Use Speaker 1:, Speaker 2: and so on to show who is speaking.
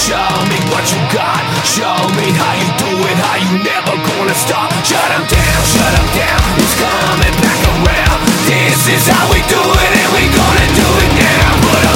Speaker 1: Show me what you got. Show me how you do it, how you never gonna stop. Shut 'em down, it's coming back around. This is how we do it, and we gonna do it now. Put